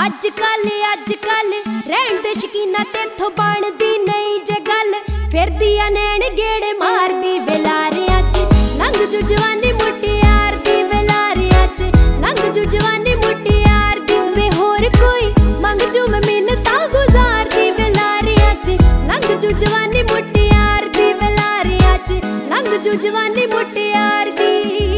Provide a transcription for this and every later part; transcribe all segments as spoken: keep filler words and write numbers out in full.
अज कल अज कल रहन दे शकीना तेथों बनदी नहीं जे गल फिरदी आ नैन गेड़े मारदी वेलारियां च लंघ जू जवानी मुटियार दी वेलारियां च लंघ जू जवानी मुटियार दी वे होर कोई मंग जू मैं मिन्नतां गुजार दी वेलारियां च लंघ जू जवानी मुटियार दी वेलारियां च लंघ जू जवानी मुटियार दी।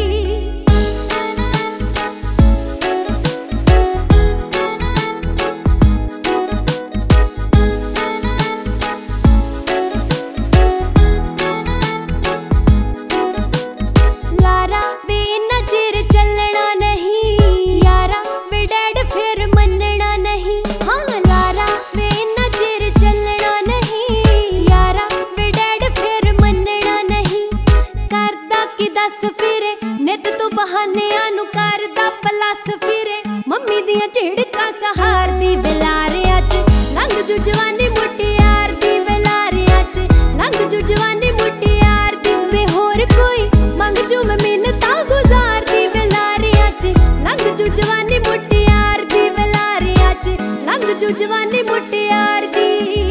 नित तू बहानियां नू करदा प्लस फिरे मम्मी दियां झिड़कां सहारदी वेलारियां च लंघ जू जवानी मुटियार दी वेलारियां च लंघ जू जवानी मुटियार दी वे होर कोई मंग जू मैं मिन्नतां गुजार दी वेलारियां च लंघ जू जवानी मुटियार दी वेलारियां च लंघ जू जवानी मुटियार दी।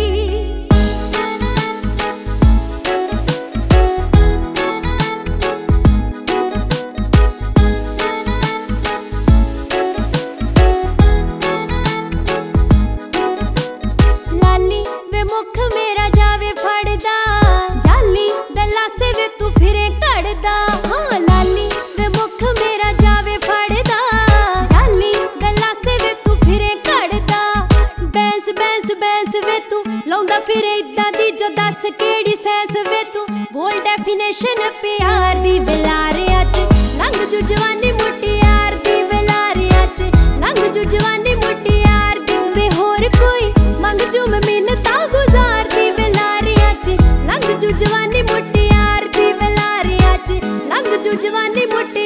मुख मेरा जावे फड़दा जाली दलासे वे तू फिरे कड़दा हाँ लाली वे मुख मेरा जावे फड़दा जाली दलासे वे तू फिरे कड़दा बैंस बैंस बैंस वे तू लौंदा फिरे इदां दी जो दस केड़ी सैंस वे तू बोल डेफिनेशन प्यार दी वेलारियां च लंघ जू जवानी मुटियार दी वेलारियां च लंघ जू जवानी मुटियार दी वे होर कोई मंग जू मैं मिन्नतां गुजार दी वेलारियां च लंघ जू जवानी मुटियार दी वेलारियां च लंघ जू जवानी मुटियार